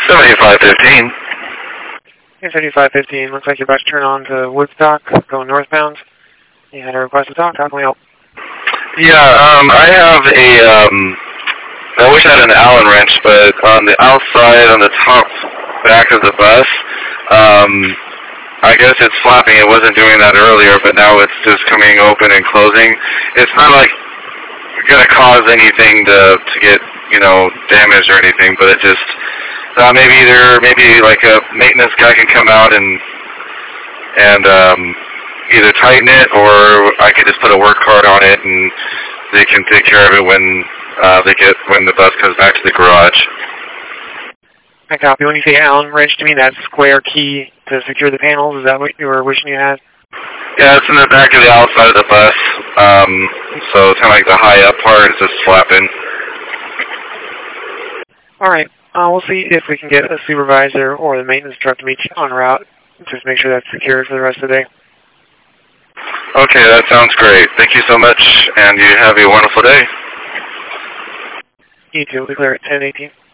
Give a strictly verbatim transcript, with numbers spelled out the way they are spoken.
seventy-five fifteen. Okay, seventy-five fifteen. Looks like you're about to turn on to Woodstock, going northbound. You had a request to talk. How can we help? Yeah, um, I have a, um, I wish I had an Allen wrench, but on the outside, on the top back of the bus, um, I guess it's flapping. It wasn't doing that earlier, but now it's just coming open and closing. It's not like it's going to cause anything to, to get, you know, damaged or anything, but it just, uh, maybe either, maybe like a maintenance guy can come out and, and, um, either tighten it, or I could just put a work card on it and they can take care of it when, uh, they get, when the bus comes back to the garage. I copy. When you say Allen wrench, do you mean that square key to secure the panels? Is that what you were wishing you had? Yeah, it's in the back of the outside of the bus. Um, so it's kind of like the high up part is just flapping. All right. Uh, we'll see if we can get a supervisor or the maintenance truck to meet you en route. Just make sure that's secured for the rest of the day. Okay, that sounds great. Thank you so much, and you have a wonderful day. You too. We'll be clear at ten eighteen.